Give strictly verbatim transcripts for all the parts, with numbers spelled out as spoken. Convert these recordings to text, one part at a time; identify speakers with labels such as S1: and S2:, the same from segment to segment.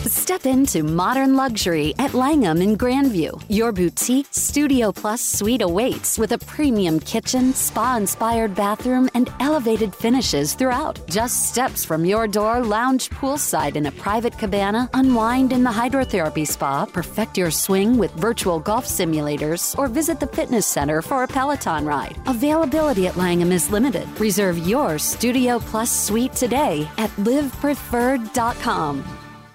S1: Step into modern luxury at Langham in Grandview. Your boutique Studio Plus suite awaits with a premium kitchen, spa-inspired bathroom, and elevated finishes throughout. Just steps from your door, lounge poolside in a private cabana, unwind in the hydrotherapy spa, perfect your swing with virtual golf simulators, or visit the fitness center for a Peloton ride. Availability at Langham is limited. Reserve your Studio Plus suite today at live preferred dot com.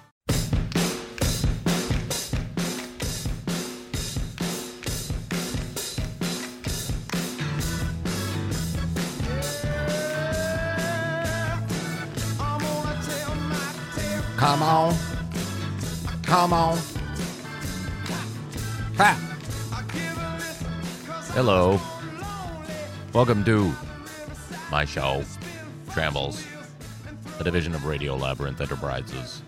S2: Come on. Come on. Ha! Hello. Welcome to my show, Trambles, a division of Radio Labyrinth Enterprises.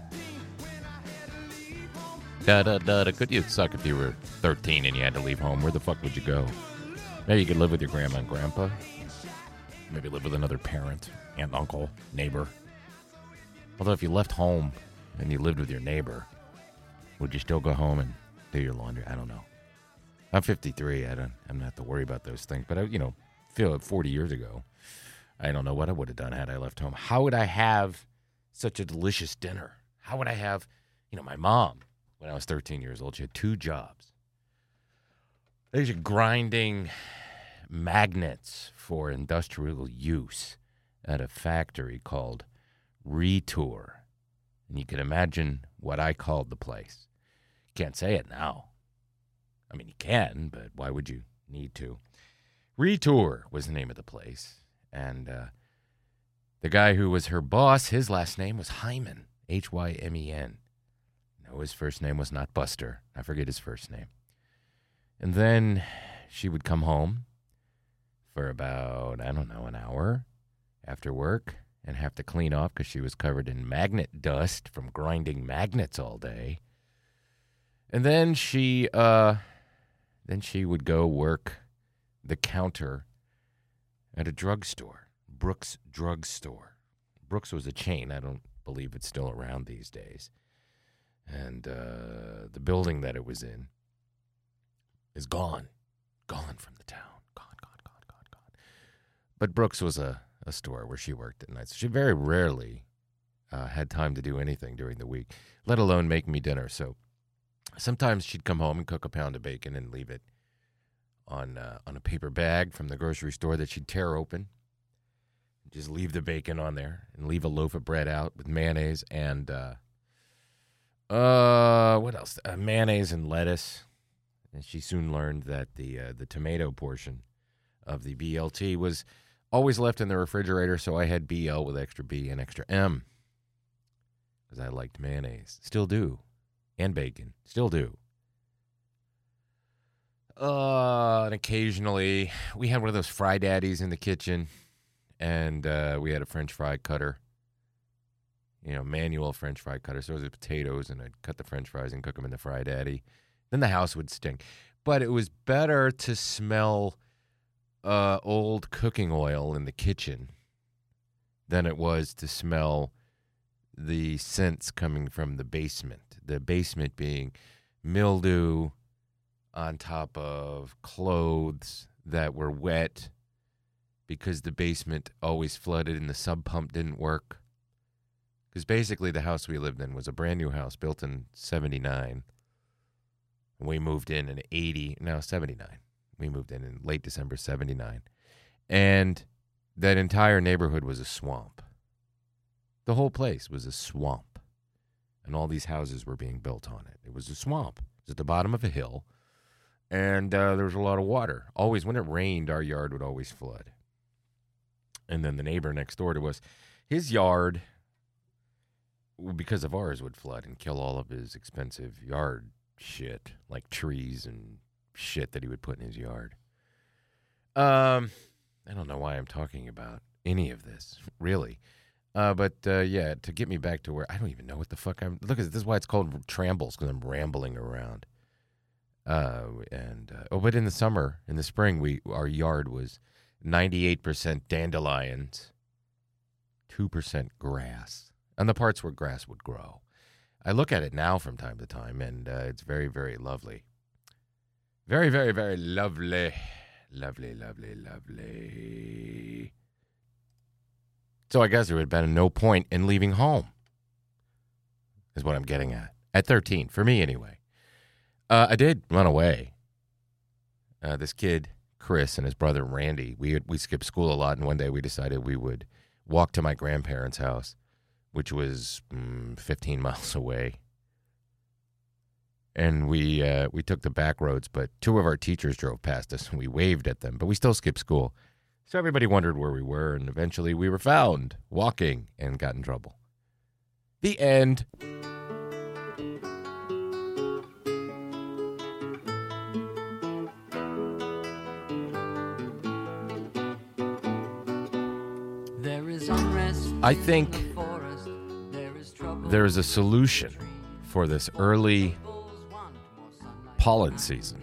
S2: Da da da da. Could you suck if you were thirteen and you had to leave home? Where the fuck would you go? Maybe you could live with your grandma and grandpa. Maybe live with another parent, aunt, uncle, neighbor. Although if you left home and you lived with your neighbor, would you still go home and do your laundry? I don't know. I'm fifty-three. I don't. I'm not have to worry about those things. But I, you know, feel like forty years ago, I don't know what I would have done had I left home. How would I have such a delicious dinner? How would I have, you know, my mom when I was thirteen years old? She had two jobs. There's grinding magnets for industrial use at a factory called Retour. And you can imagine what I called the place. Can't say it now. I mean, you can, but why would you need to? Retour was the name of the place. And uh, the guy who was her boss, his last name was Hyman, H Y M E N. No, his first name was not Buster. I forget his first name. And then she would come home for about, I don't know, an hour after work and have to clean off because she was covered in magnet dust from grinding magnets all day. And then she, uh, then she would go work the counter at a drugstore, Brooks Drug Store. Brooks was a chain. I don't believe it's still around these days. And uh, the building that it was in is gone, gone from the town, gone, gone, gone, gone, gone. But Brooks was a a store where she worked at night. So she very rarely uh, had time to do anything during the week, let alone make me dinner. So sometimes she'd come home and cook a pound of bacon and leave it on uh, on a paper bag from the grocery store that she'd tear open. Just leave the bacon on there and leave a loaf of bread out with mayonnaise and, uh, uh what else? Uh, mayonnaise and lettuce. And she soon learned that the uh, the tomato portion of the B L T was always left in the refrigerator, so I had B L with extra B and extra M because I liked mayonnaise. Still do. And bacon. Still do. Uh, and occasionally, we had one of those fry daddies in the kitchen, and uh, we had a French fry cutter. You know, manual French fry cutter. So it was potatoes, and I'd cut the French fries and cook them in the fry daddy. Then the house would stink. But it was better to smell Uh, old cooking oil in the kitchen than it was to smell the scents coming from the basement. The basement being mildew on top of clothes that were wet because the basement always flooded and the sub pump didn't work. Because basically the house we lived in was a brand new house built in seventy-nine. We moved in in eighty, no, seventy-nine. We moved in in late December seventy-nine. And that entire neighborhood was a swamp. The whole place was a swamp. And all these houses were being built on it. It was a swamp. It was at the bottom of a hill. And uh, there was a lot of water. Always, when it rained, our yard would always flood. And then the neighbor next door to us, his yard, because of ours, would flood and kill all of his expensive yard shit, like trees and shit that he would put in his yard. Um, I don't know why I'm talking about any of this, really. Uh, but, uh, yeah, to get me back to where, I don't even know what the fuck I'm, look, this is why it's called Trambles, because I'm rambling around. Uh, and, uh, oh, but in the summer, in the spring, we, our yard was ninety-eight percent dandelions, two percent grass, and the parts where grass would grow. I look at it now from time to time, and uh, it's very, very lovely. Very, very, very lovely. Lovely, lovely, lovely. So I guess there would have been no point in leaving home, is what I'm getting at. At thirteen, for me anyway. Uh, I did run away. Uh, this kid, Chris, and his brother, Randy, we had, we skipped school a lot, and one day we decided we would walk to my grandparents' house, which was mm, fifteen miles away. And we uh, we took the back roads, but two of our teachers drove past us, and we waved at them, but we still skipped school. So everybody wondered where we were, and eventually we were found walking and got in trouble. The end.
S3: There is unrest.
S2: I think there is a solution for this early pollen season.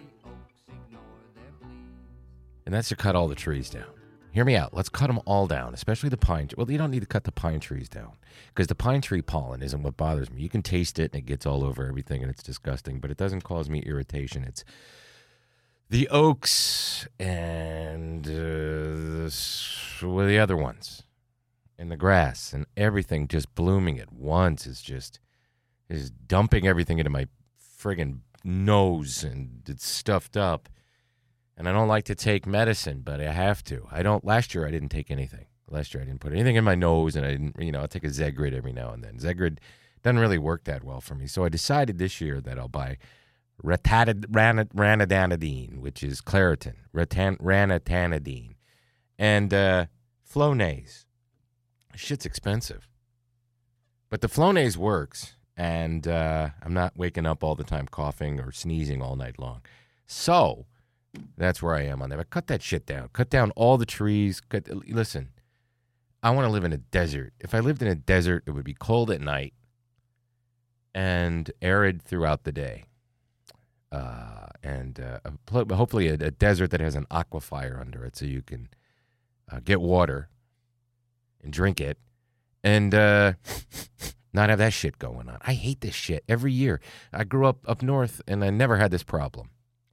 S2: And that's to cut all the trees down. Hear me out. Let's cut them all down, especially the pine. Well, you don't need to cut the pine trees down because the pine tree pollen isn't what bothers me. You can taste it and it gets all over everything and it's disgusting, but it doesn't cause me irritation. It's the oaks and uh, the, well, the other ones and the grass and everything just blooming at once is just is dumping everything into my friggin' nose and it's stuffed up. And I don't like to take medicine, but I have to. I don't. Last year, I didn't take anything. Last year, I didn't put anything in my nose, and I didn't, you know, I'll take a Zegrid every now and then. Zegrid doesn't really work that well for me. So I decided this year that I'll buy Ratadid, ranit, ranitidine, which is Claritin, Ratan, ranitidine, and uh, Flonase. Shit's expensive. But the Flonase works, and uh, I'm not waking up all the time coughing or sneezing all night long. So that's where I am on that. But cut that shit down. Cut down all the trees. Cut, listen, I want to live in a desert. If I lived in a desert, it would be cold at night and arid throughout the day. Uh, and uh, hopefully a, a desert that has an aquifer under it so you can uh, get water and drink it and uh, not have that shit going on. I hate this shit every year. I grew up up north and I never had this problem.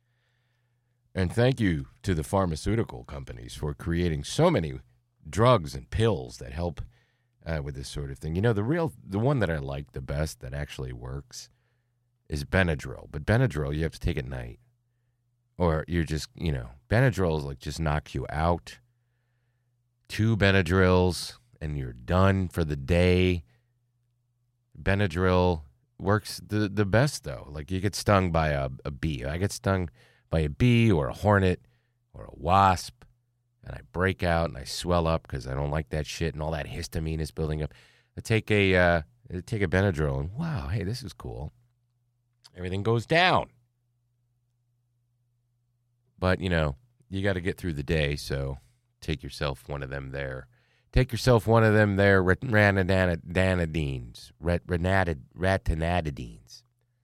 S2: And thank you to the pharmaceutical companies for creating so many drugs and pills that help uh, with this sort of thing. You know, the real, the one that I like the best that actually works is Benadryl. But Benadryl, you have to take at night. Or you're just, you know, Benadryl is like just knocks you out. Two Benadryls and you're done for the day. Benadryl works the, the best, though. Like you get stung by a, a bee. I get stung by a bee or a hornet or a wasp, and I break out and I swell up because I don't like that shit and all that histamine is building up. I take a uh, I take a Benadryl and wow, hey, this is cool. Everything goes down. But, you know, you got to get through the day, so take yourself one of them there. Take yourself one of them there ranitidines, ranitidines.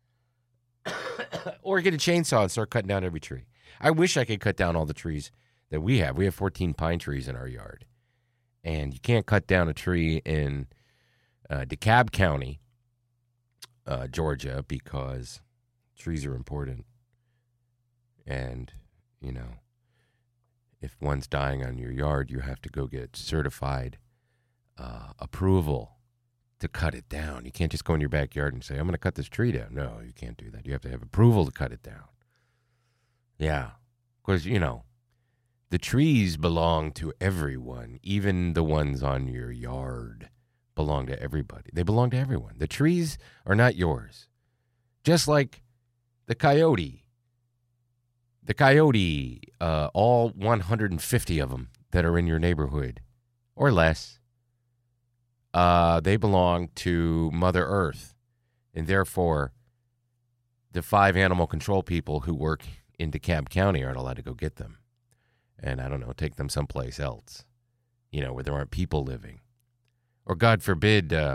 S2: Or get a chainsaw and start cutting down every tree. I wish I could cut down all the trees that we have. We have fourteen pine trees in our yard. And you can't cut down a tree in uh, DeKalb County, uh, Georgia, because trees are important. And, you know, if one's dying on your yard, you have to go get certified uh, approval to cut it down. You can't just go in your backyard and say, I'm going to cut this tree down. No, you can't do that. You have to have approval to cut it down. Yeah, because, you know, the trees belong to everyone. Even the ones on your yard belong to everybody. They belong to everyone. The trees are not yours. Just like the coyote. The coyote, uh, all one hundred fifty of them that are in your neighborhood, or less, Uh, they belong to Mother Earth, and therefore the five animal control people who work in DeKalb County aren't allowed to go get them. And I don't know, take them someplace else, you know, where there aren't people living. Or God forbid, uh,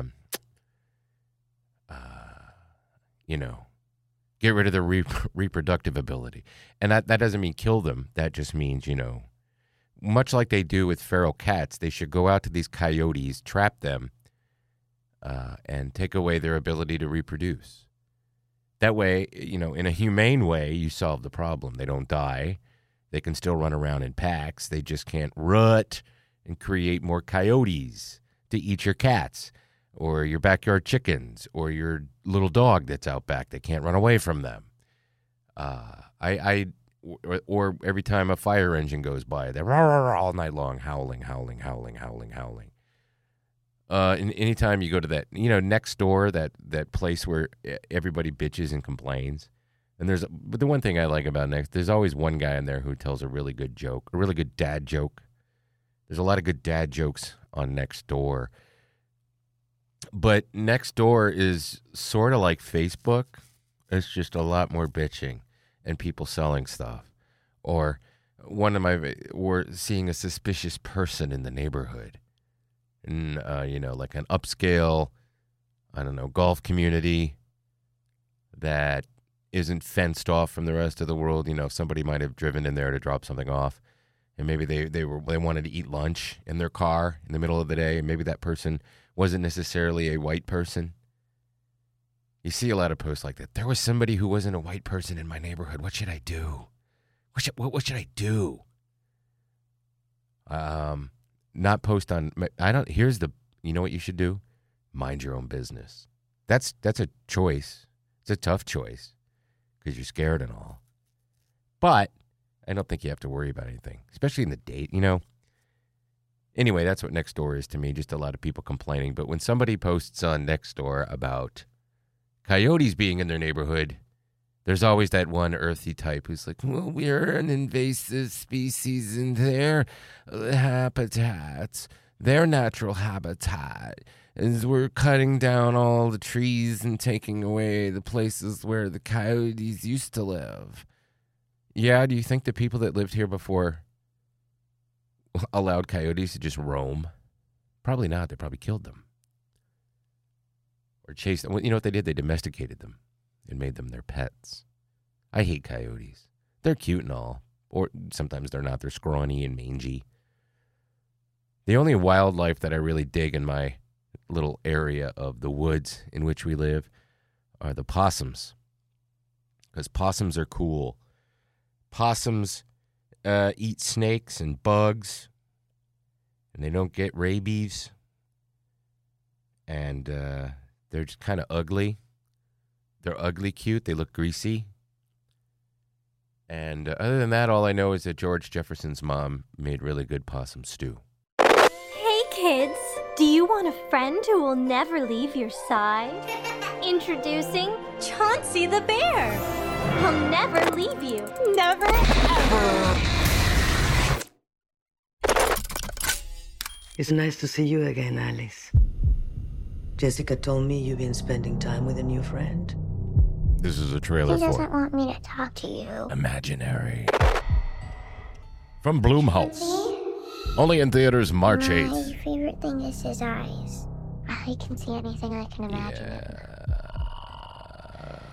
S2: uh, you know, get rid of their re- reproductive ability. And that, that doesn't mean kill them. That just means, you know, much like they do with feral cats, they should go out to these coyotes, trap them, uh, and take away their ability to reproduce. That way, you know, in a humane way, you solve the problem. They don't die. They can still run around in packs. They just can't rut and create more coyotes to eat your cats or your backyard chickens or your little dog that's out back. They can't run away from them. Uh, I, I, or, or every time a fire engine goes by, they're rah, rah, rah, all night long, howling, howling, howling, howling, howling. Uh, and anytime you go to that, you know, next door, that, that place where everybody bitches and complains. And there's, but the one thing I like about Next, there's always one guy in there who tells a really good joke, a really good dad joke. There's a lot of good dad jokes on Next Door. But Next Door is sort of like Facebook. It's just a lot more bitching and people selling stuff. Or one of my, or seeing a suspicious person in the neighborhood. And, uh, you know, like an upscale, I don't know, golf community that isn't fenced off from the rest of the world. You know, somebody might have driven in there to drop something off, and maybe they, they were they wanted to eat lunch in their car in the middle of the day, and maybe that person wasn't necessarily a white person. You see a lot of posts like that. There was somebody who wasn't a white person in my neighborhood. What should I do? What should, what, what should I do? Um, not post on. I don't. Here's the. You know what you should do? Mind your own business. That's that's a choice. It's a tough choice. Because you're scared and all. But I don't think you have to worry about anything, especially in the date, you know. Anyway, that's what Next Door is to me, just a lot of people complaining. But when somebody posts on Next Door about coyotes being in their neighborhood, there's always that one earthy type who's like, well, we're an invasive species in their habitats, their natural habitat. As we're cutting down all the trees and taking away the places where the coyotes used to live. Yeah, do you think the people that lived here before allowed coyotes to just roam? Probably not. They probably killed them. Or chased them. You know what they did? They domesticated them and made them their pets. I hate coyotes. They're cute and all. Or sometimes they're not. They're scrawny and mangy. The only wildlife that I really dig in my little area of the woods in which we live are the possums, because possums are cool. Possums uh, eat snakes and bugs, and they don't get rabies, and uh, they're just kind of ugly. They're ugly cute. They look greasy. And uh, other than that, all I know is that George Jefferson's mom made really good possum stew.
S4: Hey kids, do you want a friend who will never leave your side? Introducing Chauncey the Bear. He'll never leave you. Never, ever.
S5: It's nice to see you again, Alice. Jessica told me you've been spending time with a new friend.
S2: This is a trailer
S6: He
S2: for
S6: doesn't want me to talk to you.
S2: Imaginary. From Blumhouse. Only in theaters March eighth.
S6: My favorite thing is his eyes. I can see anything I can imagine.
S2: Yeah.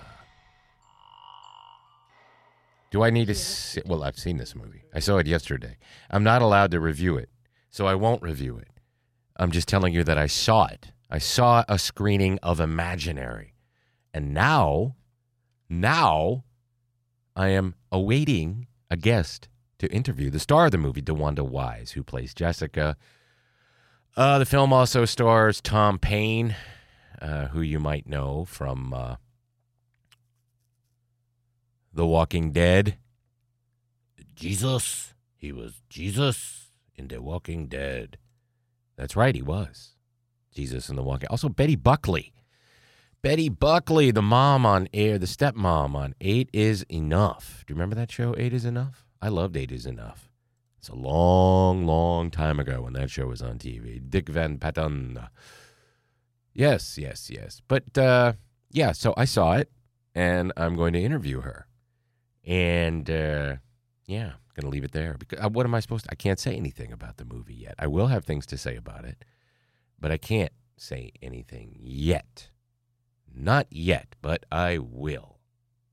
S2: Do I need to see? Well, I've seen this movie. I saw it yesterday. I'm not allowed to review it, so I won't review it. I'm just telling you that I saw it. I saw a screening of Imaginary. And now, now, I am awaiting a guest to interview the star of the movie, DeWanda Wise, who plays Jessica. Uh, the film also stars Tom Paine, uh, who you might know from uh, The Walking Dead. Jesus. He was Jesus in The Walking Dead. That's right, he was. Jesus in The Walking Dead. Also, Betty Buckley. Betty Buckley, the mom on Air, the stepmom on Eight is Enough. Do you remember that show, Eight is Enough? I loved Eight is Enough. It's a long, long time ago when that show was on T V. Dick Van Patten. Yes, yes, yes. But, uh, yeah, so I saw it, and I'm going to interview her. And, uh, yeah, I'm going to leave it there. Because uh, what am I supposed to? I can't say anything about the movie yet. I will have things to say about it, but I can't say anything yet. Not yet, but I will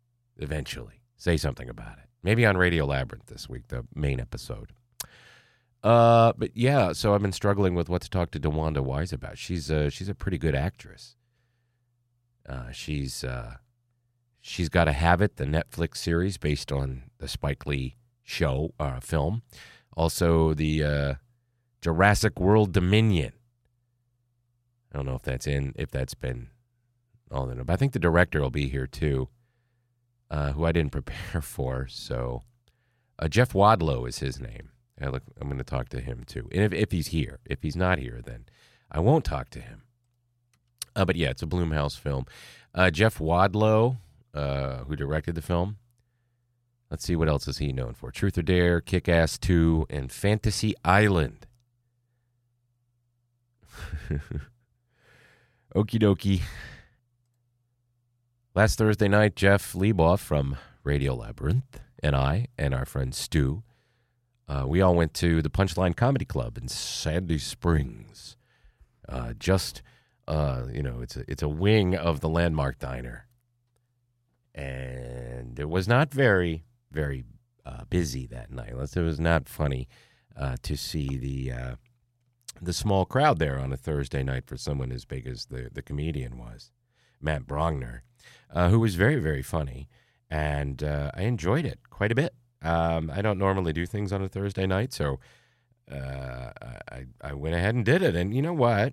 S2: eventually say something about it. Maybe on Radio Labyrinth this week, the main episode. Uh, but yeah, so I've been struggling with what to talk to DeWanda Wise about. She's a, she's a pretty good actress. Uh, she's uh, she's got to Have It, the Netflix series based on the Spike Lee show uh, film. Also, the uh, Jurassic World Dominion. I don't know if that's in, if that's been all in, but I think the director will be here too, uh, who I didn't prepare for. So, uh, Jeff Wadlow is his name. I look, I'm going to talk to him too, and if if he's here, if he's not here, then I won't talk to him. Uh, but yeah, it's a Blumhouse film. Uh, Jeff Wadlow, uh, who directed the film. Let's see, what else is he known for? Truth or Dare, Kick-Ass two, and Fantasy Island. Okie dokie. Last Thursday night, Jeff Leboff from Radio Labyrinth and I and our friend Stu, uh, we all went to the Punchline Comedy Club in Sandy Springs. Uh, just, uh, you know, it's a, it's a wing of the Landmark Diner. And it was not very, very uh, busy that night. It was not funny uh, to see the... Uh, the small crowd there on a Thursday night for someone as big as the, the comedian was, Matt Brongner, uh, who was very, very funny, and uh, I enjoyed it quite a bit. Um, I don't normally do things on a Thursday night, so uh, I, I went ahead and did it, and you know what?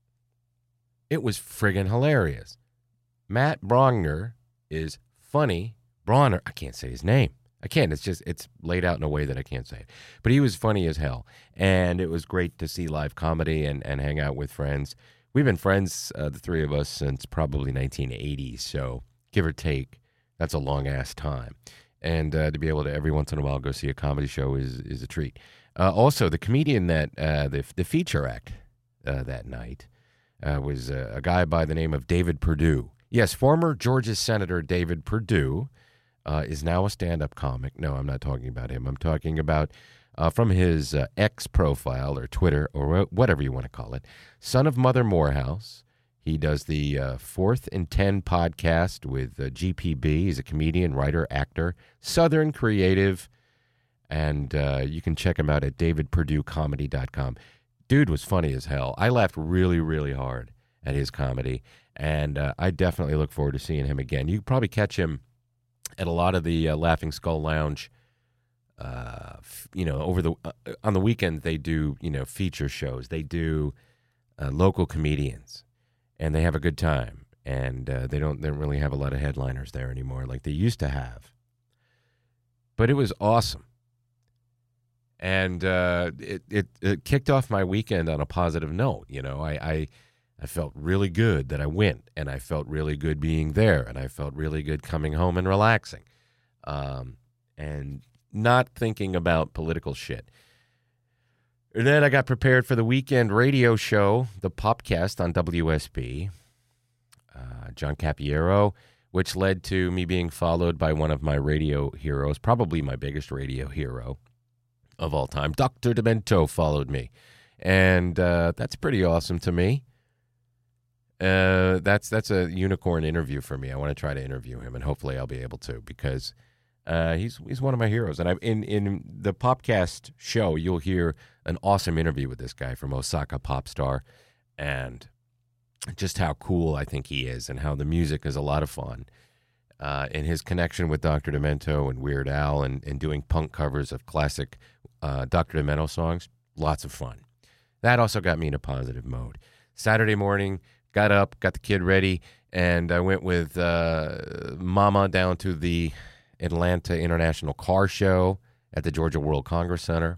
S2: It was friggin' hilarious. Matt Brongner is funny. Bronner, I can't say his name. I can't. It's just, it's laid out in a way that I can't say it. But he was funny as hell. And it was great to see live comedy and, and hang out with friends. We've been friends, uh, the three of us, since probably nineteen eighty. So give or take, that's a long-ass time. And uh, to be able to every once in a while go see a comedy show is is a treat. Uh, also, the comedian that, uh, the, the feature act uh, that night uh, was uh, a guy by the name of David Perdue. Yes, former Georgia Senator David Perdue. Uh, is now a stand-up comic. No, I'm not talking about him. I'm talking about, uh, from his uh, X profile or Twitter or whatever you want to call it, son of Mother Morehouse. He does the uh, Fourth and Ten podcast with uh, G P B. He's a comedian, writer, actor, Southern creative, and uh, you can check him out at david perdue comedy dot com. Dude was funny as hell. I laughed really, really hard at his comedy, and uh, I definitely look forward to seeing him again. You can probably catch him at a lot of the uh, Laughing Skull Lounge, uh, f- you know, over the uh, on the weekend they do, you know, feature shows. They do uh, local comedians, and they have a good time. And uh, they don't they don't really have a lot of headliners there anymore like they used to have. But it was awesome, and uh, it, it it kicked off my weekend on a positive note. You know, I. I I felt really good that I went, and I felt really good being there, and I felt really good coming home and relaxing, um, and not thinking about political shit. And then I got prepared for the weekend radio show, the Popcast on W S B, uh, John Capiero, which led to me being followed by one of my radio heroes, probably my biggest radio hero of all time. Doctor Demento followed me, and uh, that's pretty awesome to me. Uh, that's that's a unicorn interview for me. I want to try to interview him, and hopefully I'll be able to, because uh, he's he's one of my heroes. And I in in the Popcast show, you'll hear an awesome interview with this guy from Osaka Pop Star, and just how cool I think he is, and how the music is a lot of fun. Uh, and his connection with Doctor Demento and Weird Al, and, and doing punk covers of classic uh, Doctor Demento songs, lots of fun. That also got me in a positive mode. Saturday morning, got up, got the kid ready, and I went with uh, Mama down to the Atlanta International Car Show at the Georgia World Congress Center.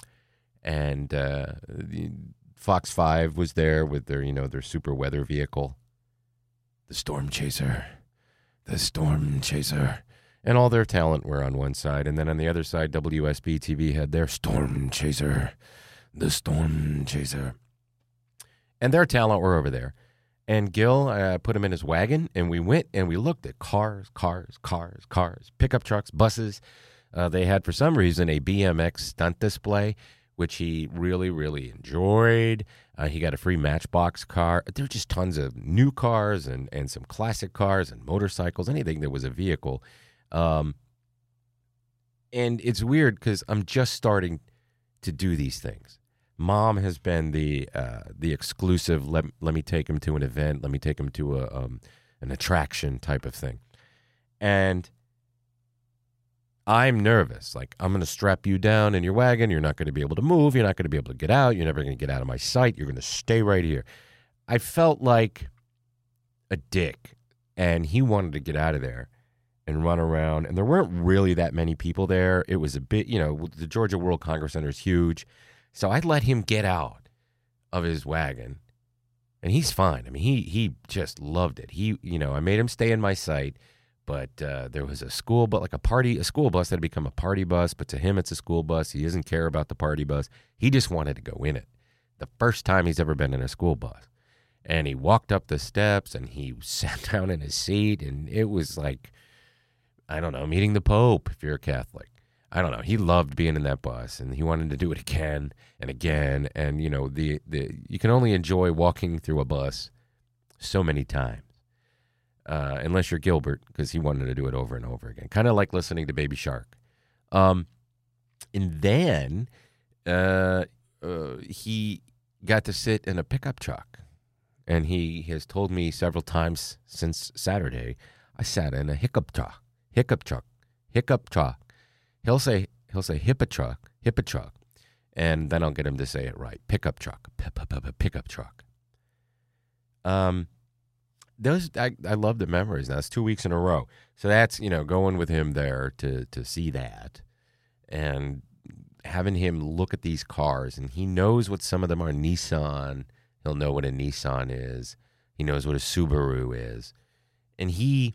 S2: And uh, the Fox five was there with their, you know, their super weather vehicle, the Storm Chaser, the Storm Chaser. And all their talent were on one side. And then on the other side, W S B T V had their Storm Chaser, the Storm Chaser. And their talent were over there. And Gil, I uh, put him in his wagon, and we went and we looked at cars, cars, cars, cars, pickup trucks, buses. Uh, they had, for some reason, a B M X stunt display, which he really, really enjoyed. Uh, he got a free Matchbox car. There were just tons of new cars and, and some classic cars and motorcycles, anything that was a vehicle. Um, and it's weird because I'm just starting
S7: to do these things. Mom has been the uh, the exclusive, let, let me take him to an event, let me take him to a um, an attraction type of thing. And I'm nervous. Like, I'm going to strap you down in your wagon. You're not going to be able to move. You're not going to be able to get out. You're never going to get out of my sight. You're going to stay right here. I felt like a dick, and he wanted to get out of there and run around. And there weren't really that many people there. It was a bit, you know, the Georgia World Congress Center is huge. So I let him get out of his wagon, and he's fine. I mean, he he just loved it. He, you know, I made him stay in my sight, but uh, there was a school bus, like a party, a school bus that had become a party bus, but to him it's a school bus. He doesn't care about the party bus. He just wanted to go in it. The first time he's ever been in a school bus. And he walked up the steps, and he sat down in his seat, and it was like, I don't know, meeting the Pope if you're a Catholic. I don't know. He loved being in that bus, and he wanted to do it again and again. And, you know, the, the you can only enjoy walking through a bus so many times, uh, unless you're Gilbert, because he wanted to do it over and over again. Kind of like listening to Baby Shark. Um, and then uh, uh, he got to sit in a pickup truck. And he has told me several times since Saturday, I sat in a hiccup truck, hiccup truck, hiccup truck. He'll say he'll say hippa truck, hippa truck, and then I'll get him to say it right. Pickup truck, pickup truck. Um, those I I love the memories. Now it's two weeks in a row, so that's, you know, going with him there to to see that, and having him look at these cars, and he knows what some of them are. Nissan. He'll know what a Nissan is. He knows what a Subaru is. And he,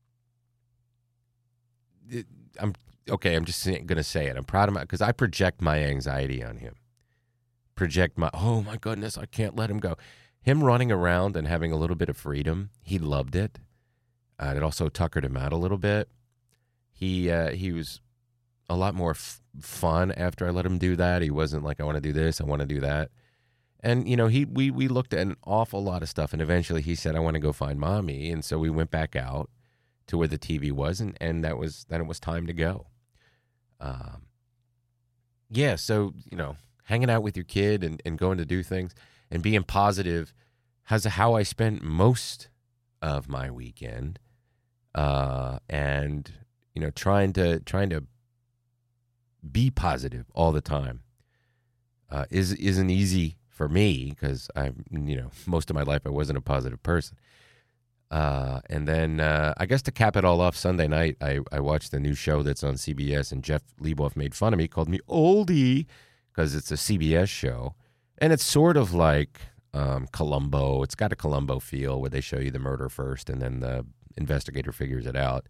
S7: I'm, okay, I'm just going to say it. I'm proud of my, because I project my anxiety on him. Project my, oh my goodness, I can't let him go. Him running around and having a little bit of freedom, he loved it. Uh, it also tuckered him out a little bit. He, uh, he was a lot more f- fun after I let him do that. He wasn't like, I want to do this, I want to do that. And, you know, he we we looked at an awful lot of stuff, and eventually he said, I want to go find Mommy. And so we went back out to where the T V was, and, and that was then it was time to go. Um, yeah, so, you know, hanging out with your kid and, and going to do things and being positive has how I spent most of my weekend. Uh, and, you know, trying to trying to be positive all the time uh, is isn't easy for me, because I, you know, most of my life I wasn't a positive person. Uh, and then uh, I guess to cap it all off, Sunday night I, I watched the new show that's on C B S, and Jeff Leboff made fun of me, called me oldie, because it's a C B S show, and it's sort of like um, Columbo. It's got a Columbo feel where they show you the murder first, and then the investigator figures it out.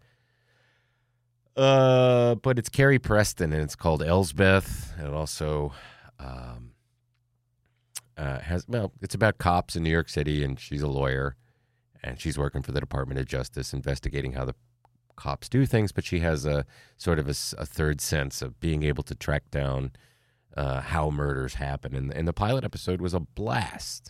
S7: Uh, but it's Carrie Preston, and it's called Elsbeth, and it also um, uh, has, well, it's about cops in New York City, and she's a lawyer, and she's working for the Department of Justice, investigating how the cops do things, but she has a sort of a, a third sense of being able to track down uh, how murders happen, and, and the pilot episode was a blast.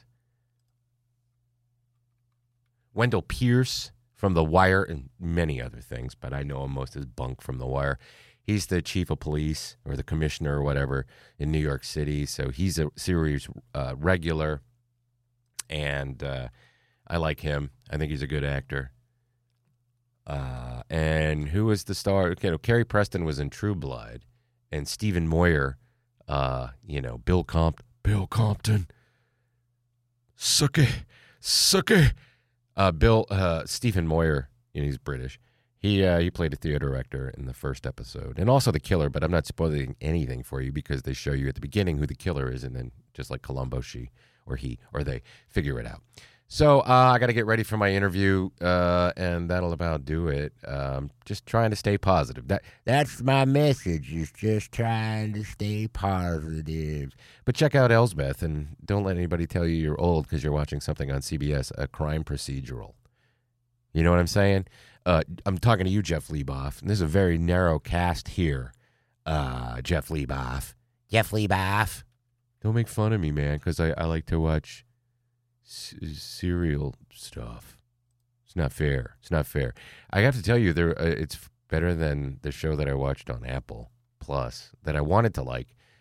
S7: Wendell Pierce from The Wire and many other things, but I know him most as Bunk from The Wire. He's the chief of police or the commissioner or whatever in New York City, so he's a series uh, regular, and uh, I like him. I think he's a good actor. Uh, and who was the star? You know, Carrie Preston was in True Blood, and Stephen Moyer, uh, you know, Bill Compton, Bill Compton, Sucky, Sucky. Uh, Bill, uh, Stephen Moyer, you know, he's British. He uh, he played a theater director in the first episode, and also the killer. But I'm not spoiling anything for you because they show you at the beginning who the killer is, and then just like Columbo, she or he or they figure it out. So uh, I got to get ready for my interview, uh, and that'll about do it. Um, just trying to stay positive. That that's my message. Is just trying to stay positive. But check out Elsbeth, and don't let anybody tell you you're old because you're watching something on C B S, a crime procedural. You know what I'm saying? Uh, I'm talking to you, Jeff Leboff, and this is a very narrow cast here. Uh, Jeff Leboff, Jeff Leboff. Don't make fun of me, man, because I, I like to watch serial stuff. It's not fair. It's not fair. I have to tell you, there uh, it's better than the show that I watched on Apple Plus that I wanted to like.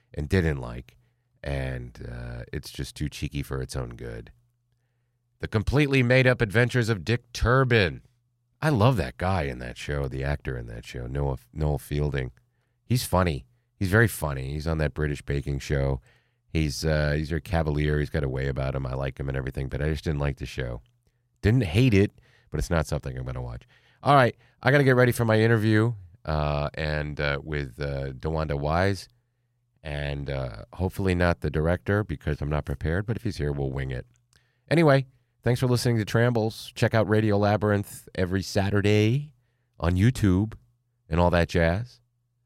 S7: and didn't like, and uh, it's just too cheeky for its own good. The Completely Made Up Adventures of Dick Turpin. I love that guy in that show, the actor in that show, Noah, Noel Fielding. He's funny. He's very funny. He's on that British baking show. He's uh, he's very cavalier. He's got a way about him. I like him and everything, but I just didn't like the show. Didn't hate it, but it's not something I'm going to watch. All right, I got to get ready for my interview uh, and uh, with uh, DeWanda Wise, and uh, hopefully not the director because I'm not prepared, but if he's here, we'll wing it. Anyway, thanks for listening to Trambles. Check out Radio Labyrinth every Saturday on YouTube and all that jazz.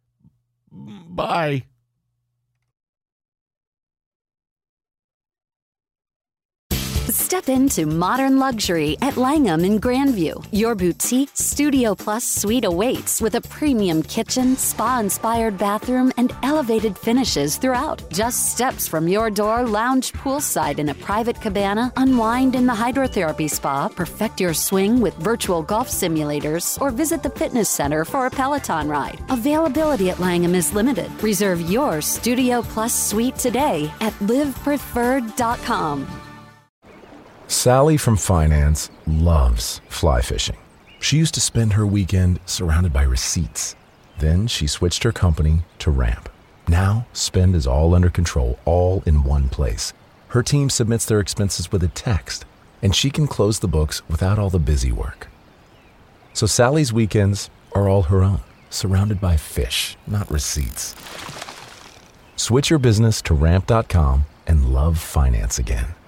S7: Bye.
S1: Step into modern luxury at Langham in Grandview. Your boutique Studio Plus suite awaits with a premium kitchen, spa-inspired bathroom, and elevated finishes throughout. Just steps from your door, lounge poolside in a private cabana, unwind in the hydrotherapy spa, perfect your swing with virtual golf simulators, or visit the fitness center for a Peloton ride. Availability at Langham is limited. Reserve your Studio Plus suite today at live preferred dot com.
S8: Sally from finance loves fly fishing. She used to spend her weekend surrounded by receipts. Then she switched her company to Ramp. Now, spend is all under control, all in one place. Her team submits their expenses with a text, and she can close the books without all the busy work. So Sally's weekends are all her own, surrounded by fish, not receipts. Switch your business to ramp dot com and love finance again.